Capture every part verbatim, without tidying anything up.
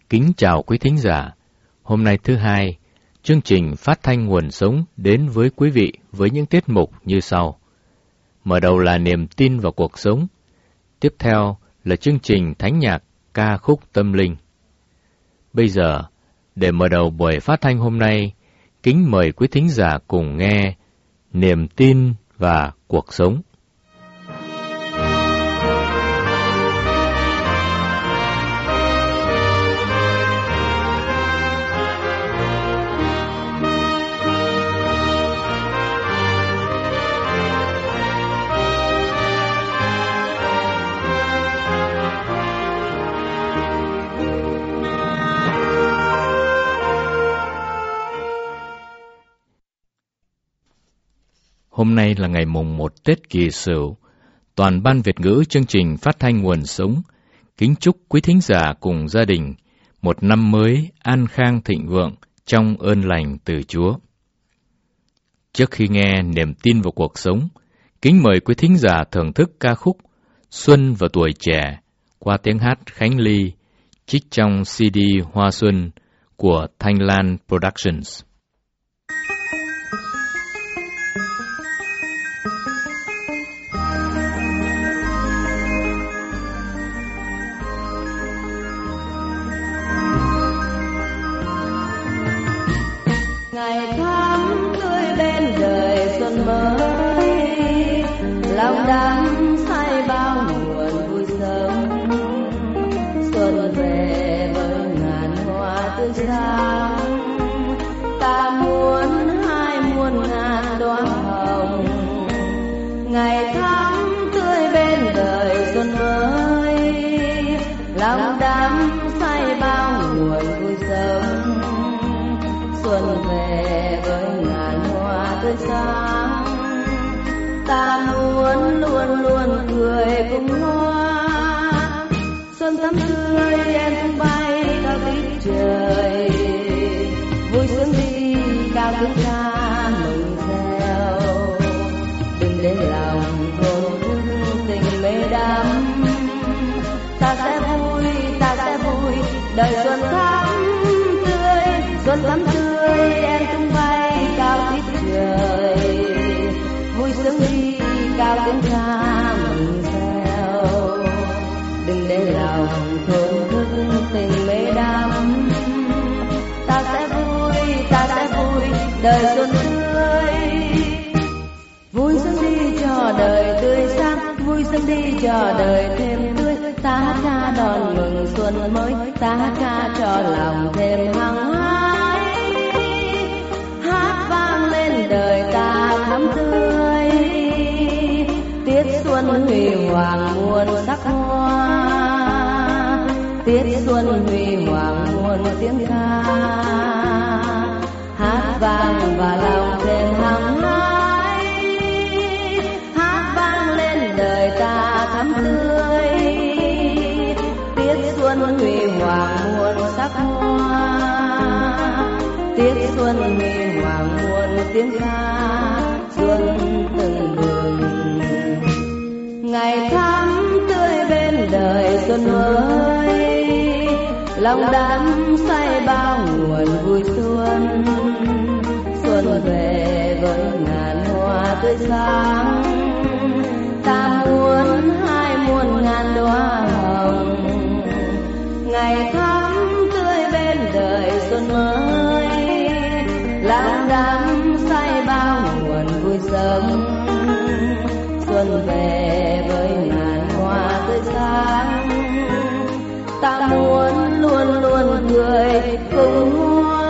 Kính chào quý thính giả. Hôm nay thứ hai, chương trình Phát thanh Nguồn Sống đến với quý vị với những tiết mục như sau. Mở đầu là niềm tin vào cuộc sống. Tiếp theo là chương trình Thánh nhạc ca khúc tâm linh. Bây giờ, để mở đầu buổi phát thanh hôm nay, kính mời quý thính giả cùng nghe Niềm tin và cuộc sống. Hôm nay là ngày mùng một Tết Kỷ Sửu. Toàn ban Việt ngữ chương trình Phát thanh Nguồn Sống kính chúc quý thính giả cùng gia đình một năm mới an khang thịnh vượng trong ơn lành từ Chúa. Trước khi nghe Niềm tin vào cuộc sống, kính mời quý thính giả thưởng thức ca khúc Xuân và tuổi trẻ qua tiếng hát Khánh Ly, trích trong xê đê Hoa Xuân của Thanh Lan Productions. Ngày tháng tươi bên đời xuân mới, lòng đắm say bao nguồn vui sớm. Xuân về với ngàn hoa tươi sáng, ta muốn hai muôn ngàn đóa hồng. Ngày tháng tươi bên đời xuân mới, lòng đắm say bao nguồn vui sớm. Xuân về với ngàn hoa tươi sáng, ta muốn luôn luôn cười cùng hoa. Xuân thắm tươi em tung bay cao tít trời, vui sướng đi cao tiếng ca mừng reo. Đừng để lòng thổn thức tình mê đắm, ta sẽ vui, ta sẽ vui, đời xuân thắm tươi, xuân thắm tươi em tung bay cao tít trời, vui sướng đi cao tiếng ca mừng reo. Đừng để lòng thổn thức tình mê đắm, ta sẽ vui, ta sẽ vui, đời xuân tươi. Vui sướng đi cho đời tươi sáng, vui sướng đi cho đời thêm tươi. Ta hát ca đón mừng xuân mới, ta hát ca cho lòng thêm hăng hái. Hát vang lên đời ta thắm tươi, tiết xuân huy hoàng muôn sắc hoa. Tiết xuân huy hoàng muôn tiếng ca, hát vang và lòng thêm hăng hái. Hát vang lên đời ta thắm tươi, tiết xuân huy hoàng muôn sắc hoa. Tiết xuân huy hoàng muôn tiếng ca, xuân từng bừng. Ngày tháng tươi bên đời xuân mới, lòng đắm say bao nguồn vui xuân. Xuân về với ngàn hoa tươi sáng, ta muốn hai muôn ngàn đóa hồng. Ngày tháng tươi bên đời xuân mới, lòng đắm say bao nguồn vui sớm. Xuân về với ngàn hoa tươi sáng, ta muốn luôn luôn cười cùng hoa.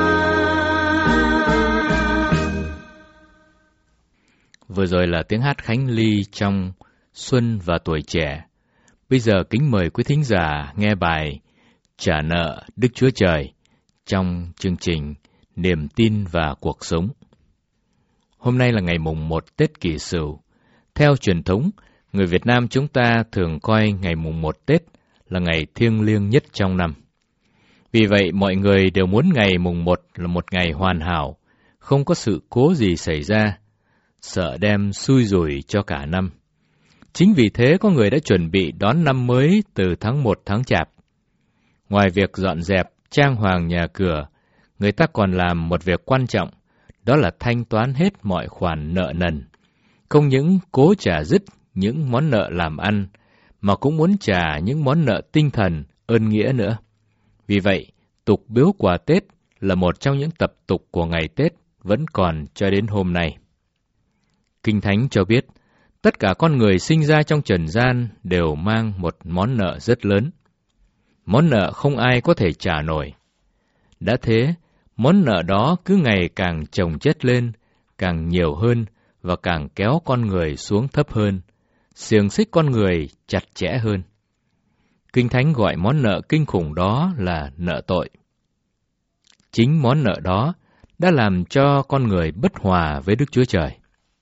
Vừa rồi là tiếng hát Khánh Ly trong Xuân và tuổi trẻ. Bây giờ kính mời quý thính giả nghe bài Trả nợ Đức Chúa Trời trong chương trình Niềm tin và cuộc sống. Hôm nay là ngày mùng một Tết Kỷ Sửu. Theo truyền thống, người Việt Nam chúng ta thường coi ngày mùng một Tết là ngày thiêng liêng nhất trong năm. Vì vậy, mọi người đều muốn ngày mùng một là một ngày hoàn hảo, không có sự cố gì xảy ra, sợ đem xui rủi cho cả năm. Chính vì thế có người đã chuẩn bị đón năm mới từ tháng một tháng Chạp. Ngoài việc dọn dẹp, trang hoàng nhà cửa, người ta còn làm một việc quan trọng, đó là thanh toán hết mọi khoản nợ nần. Không những cố trả dứt những món nợ làm ăn, mà cũng muốn trả những món nợ tinh thần, ơn nghĩa nữa. Vì vậy, tục biếu quà Tết là một trong những tập tục của ngày Tết vẫn còn cho đến hôm nay. Kinh Thánh cho biết, tất cả con người sinh ra trong trần gian đều mang một món nợ rất lớn. Món nợ không ai có thể trả nổi. Đã thế, món nợ đó cứ ngày càng chồng chất lên, càng nhiều hơn và càng kéo con người xuống thấp hơn, xiềng xích con người chặt chẽ hơn. Kinh Thánh gọi món nợ kinh khủng đó là nợ tội. Chính món nợ đó đã làm cho con người bất hòa với Đức Chúa Trời.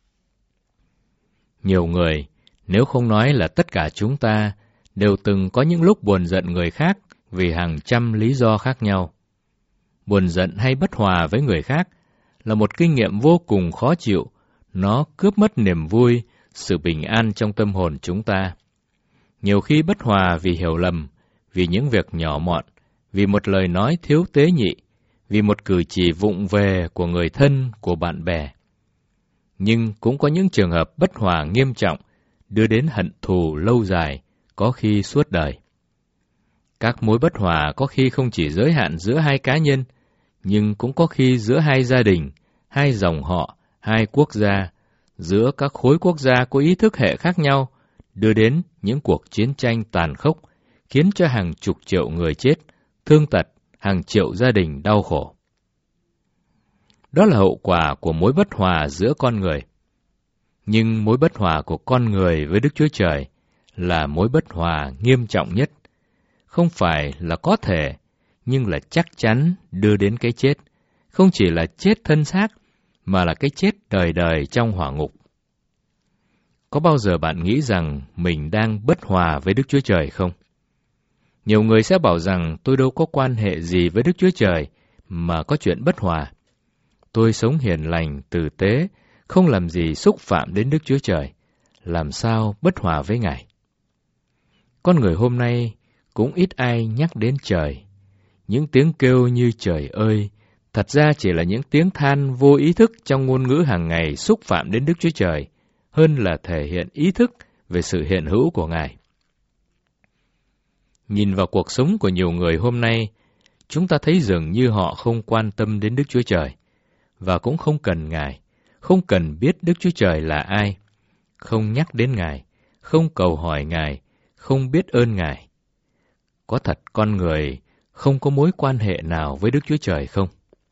Nhiều người, nếu không nói là tất cả chúng ta, đều từng có những lúc buồn giận người khác vì hàng trăm lý do khác nhau. Buồn giận hay bất hòa với người khác là một kinh nghiệm vô cùng khó chịu, nó cướp mất niềm vui, sự bình an trong tâm hồn chúng ta. Nhiều khi bất hòa vì hiểu lầm, vì những việc nhỏ mọn, vì một lời nói thiếu tế nhị, vì một cử chỉ vụng về của người thân, của bạn bè. Nhưng cũng có những trường hợp bất hòa nghiêm trọng, đưa đến hận thù lâu dài, có khi suốt đời. Các mối bất hòa có khi không chỉ giới hạn giữa hai cá nhân, nhưng cũng có khi giữa hai gia đình, hai dòng họ, hai quốc gia, giữa các khối quốc gia có ý thức hệ khác nhau, đưa đến những cuộc chiến tranh tàn khốc, khiến cho hàng chục triệu người chết, thương tật, hàng triệu gia đình đau khổ. Đó là hậu quả của mối bất hòa giữa con người. Nhưng mối bất hòa của con người với Đức Chúa Trời là mối bất hòa nghiêm trọng nhất. Không phải là có thể, nhưng là chắc chắn đưa đến cái chết. Không chỉ là chết thân xác, mà là cái chết đời đời trong hỏa ngục. Có bao giờ bạn nghĩ rằng mình đang bất hòa với Đức Chúa Trời không? Nhiều người sẽ bảo rằng tôi đâu có quan hệ gì với Đức Chúa Trời mà có chuyện bất hòa. Tôi sống hiền lành, tử tế, không làm gì xúc phạm đến Đức Chúa Trời. Làm sao bất hòa với Ngài? Con người hôm nay cũng ít ai nhắc đến trời. Những tiếng kêu như trời ơi, thật ra chỉ là những tiếng than vô ý thức trong ngôn ngữ hàng ngày xúc phạm đến Đức Chúa Trời, hơn là thể hiện ý thức về sự hiện hữu của Ngài. Nhìn vào cuộc sống của nhiều người hôm nay, chúng ta thấy dường như họ không quan tâm đến Đức Chúa Trời, và cũng không cần Ngài, không cần biết Đức Chúa Trời là ai, không nhắc đến Ngài, không cầu hỏi Ngài, không biết ơn Ngài. Có thật con người không có mối quan hệ nào với Đức Chúa Trời không?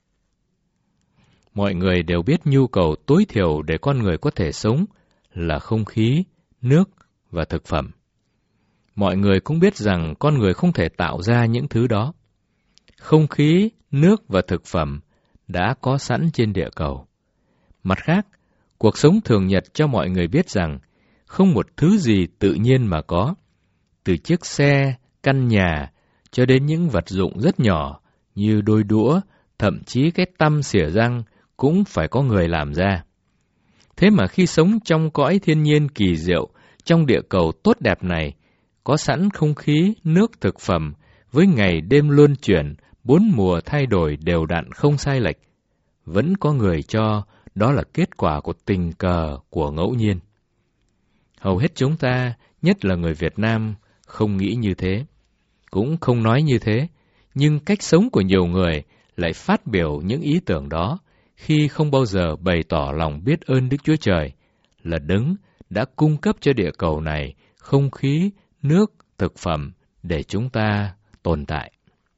Mọi người đều biết nhu cầu tối thiểu để con người có thể sống là không khí, nước và thực phẩm. Mọi người cũng biết rằng con người không thể tạo ra những thứ đó. Không khí, nước và thực phẩm đã có sẵn trên địa cầu. Mặt khác, cuộc sống thường nhật cho mọi người biết rằng không một thứ gì tự nhiên mà có. Từ chiếc xe, căn nhà, cho đến những vật dụng rất nhỏ như đôi đũa, thậm chí cái tăm xỉa răng cũng phải có người làm ra. Thế mà khi sống trong cõi thiên nhiên kỳ diệu, trong địa cầu tốt đẹp này, có sẵn không khí, nước, thực phẩm, với ngày đêm luân chuyển, bốn mùa thay đổi đều đặn không sai lệch, vẫn có người cho đó là kết quả của tình cờ, của ngẫu nhiên. Hầu hết chúng ta, nhất là người Việt Nam, không nghĩ như thế, cũng không nói như thế, nhưng cách sống của nhiều người lại phát biểu những ý tưởng đó khi không bao giờ bày tỏ lòng biết ơn Đức Chúa Trời là Đấng đã cung cấp cho địa cầu này không khí, nước, thực phẩm để chúng ta tồn tại.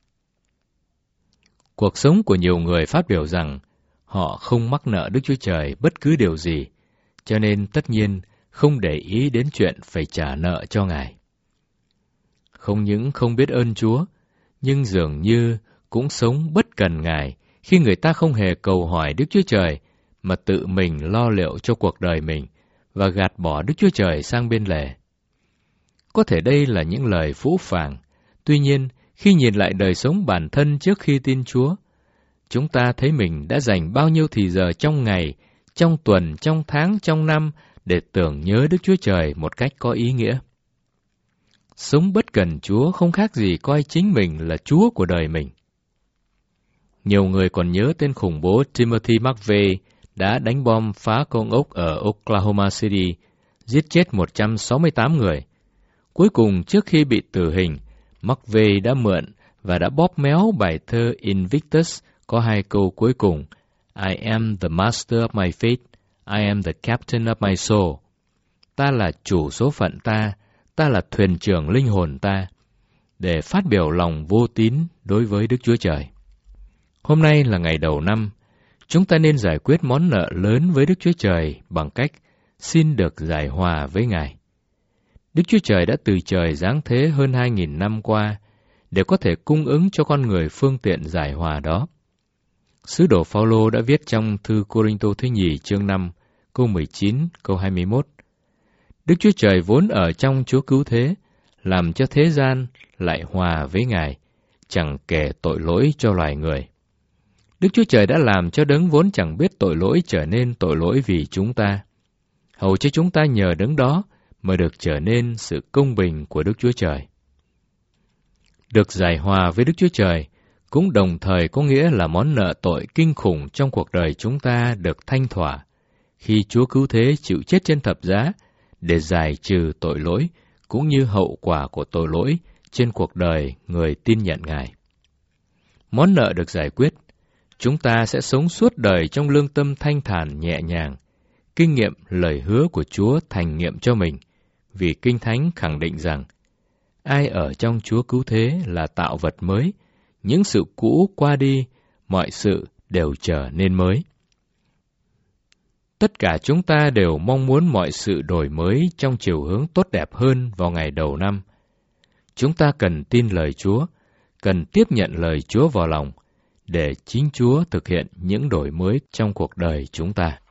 Cuộc sống của nhiều người phát biểu rằng họ không mắc nợ Đức Chúa Trời bất cứ điều gì, cho nên tất nhiên không để ý đến chuyện phải trả nợ cho Ngài. Không những không biết ơn Chúa, nhưng dường như cũng sống bất cần Ngài khi người ta không hề cầu hỏi Đức Chúa Trời mà tự mình lo liệu cho cuộc đời mình và gạt bỏ Đức Chúa Trời sang bên lề. Có thể đây là những lời phũ phàng, tuy nhiên khi nhìn lại đời sống bản thân trước khi tin Chúa, chúng ta thấy mình đã dành bao nhiêu thì giờ trong ngày, trong tuần, trong tháng, trong năm để tưởng nhớ Đức Chúa Trời một cách có ý nghĩa. Sống bất cần Chúa không khác gì coi chính mình là Chúa của đời mình. Nhiều người còn nhớ tên khủng bố Timothy McVeigh đã đánh bom phá con ốc ở Oklahoma City, giết chết một trăm sáu mươi tám người. Cuối cùng, trước khi bị tử hình, McVeigh đã mượn và đã bóp méo bài thơ Invictus có hai câu cuối cùng: I am the master of my fate, I am the captain of my soul. Ta là chủ số phận ta, ta là thuyền trưởng linh hồn ta, để phát biểu lòng vô tín đối với Đức Chúa Trời. Hôm nay là ngày đầu năm, chúng ta nên giải quyết món nợ lớn với Đức Chúa Trời bằng cách xin được giải hòa với Ngài. Đức Chúa Trời đã từ trời giáng thế hơn hai nghìn năm qua để có thể cung ứng cho con người phương tiện giải hòa đó. Sứ đồ Phao-lô đã viết trong thư Cô-rinh-tô thứ nhì chương năm, câu mười chín, câu hai mươi mốt: Đức Chúa Trời vốn ở trong Chúa cứu thế, làm cho thế gian lại hòa với Ngài, chẳng kể tội lỗi cho loài người. Đức Chúa Trời đã làm cho đấng vốn chẳng biết tội lỗi trở nên tội lỗi vì chúng ta, hầu cho chúng ta nhờ đấng đó mà được trở nên sự công bình của Đức Chúa Trời. Được giải hòa với Đức Chúa Trời cũng đồng thời có nghĩa là món nợ tội kinh khủng trong cuộc đời chúng ta được thanh thỏa khi Chúa cứu thế chịu chết trên thập giá để giải trừ tội lỗi cũng như hậu quả của tội lỗi trên cuộc đời người tin nhận Ngài. Món nợ được giải quyết, chúng ta sẽ sống suốt đời trong lương tâm thanh thản nhẹ nhàng, kinh nghiệm lời hứa của Chúa thành nghiệm cho mình, vì Kinh Thánh khẳng định rằng ai ở trong Chúa cứu thế là tạo vật mới, những sự cũ qua đi, mọi sự đều trở nên mới. Tất cả chúng ta đều mong muốn mọi sự đổi mới trong chiều hướng tốt đẹp hơn vào ngày đầu năm. Chúng ta cần tin lời Chúa, cần tiếp nhận lời Chúa vào lòng, để chính Chúa thực hiện những đổi mới trong cuộc đời chúng ta.